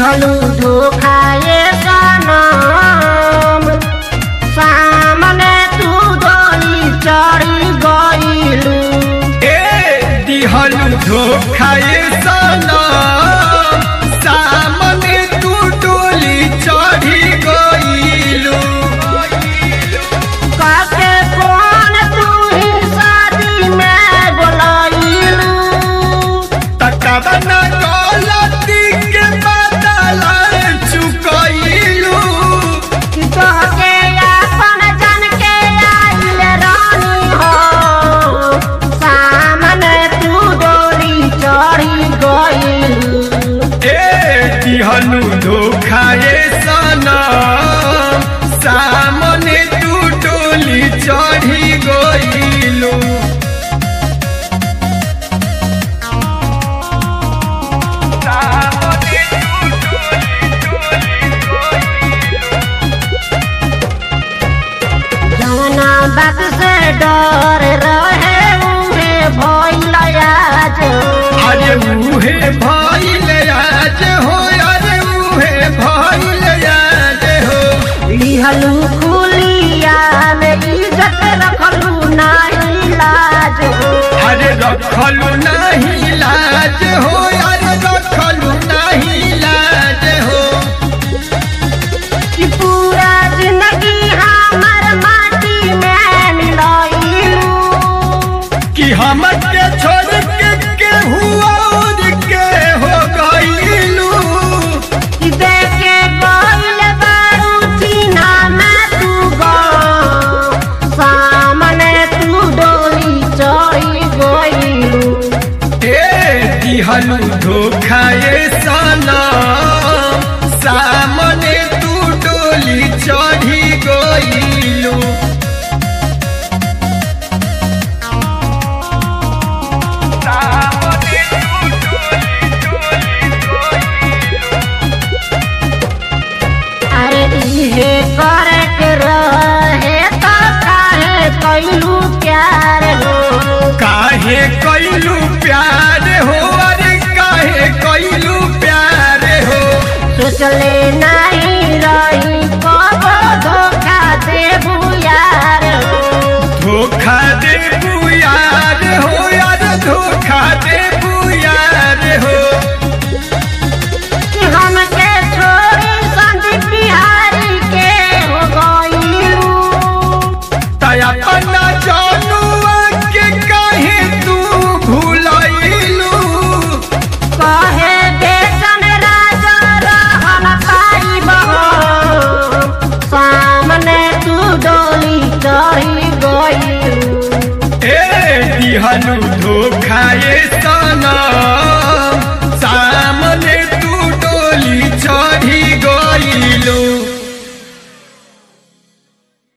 दिहलू धोखा ये सनम सामने तू डोली चढ़ी गइलू दिहलू धोखा ये सनम सामने तू डोली चढ़ी गइलू काके कौन तू ही शादी में बोलाइलू तकबना गलती के बदल चुकइलू तोहके अपन जन के आइल रानी हो सामने तू डोली चढ़ी गइलू दिहलू धोखा ये सनम सामने तू डोली चढ़ी गइलू जवना बात से डर रहे उहे भइल आज अरे उहे भइल आज हो अरे उहे भइल आज हो लिहलू खुलिया में इज्जत रखलू नाही लाज अरे रखलू नहीं लाज हो अरे रखलू नहीं लाज हो कि पूरा जिंदगी हमर माटी में मिलाइलू कि हम के छोड़ के केहू और के हो गइलू कि देखे गइल बारू चिन्हा में तू गो सामने तू डोली चढ़ी गइलू दिहलू धोखा ये सनम सामने तू डोली चढ़ी गइलू अरे इहे करे के रहे तो काहे कइलू प्यार हो काहे कइलू प्यार हो अरे काहे कइलू प्यार हो सोचले नहीं रही कब धोखा देबू यार हो धोखा देबू यार हो यार धोखा देबू यार हो कि हमके छोड़ी संदीप बिहारी के हो गइलू तय अपना जानुआ के काहे तू भुलइलू कहे बेचन राजा रहन पाइब सामने तू डोली चढ़ी गइलू दिहलू धोखा ये सनम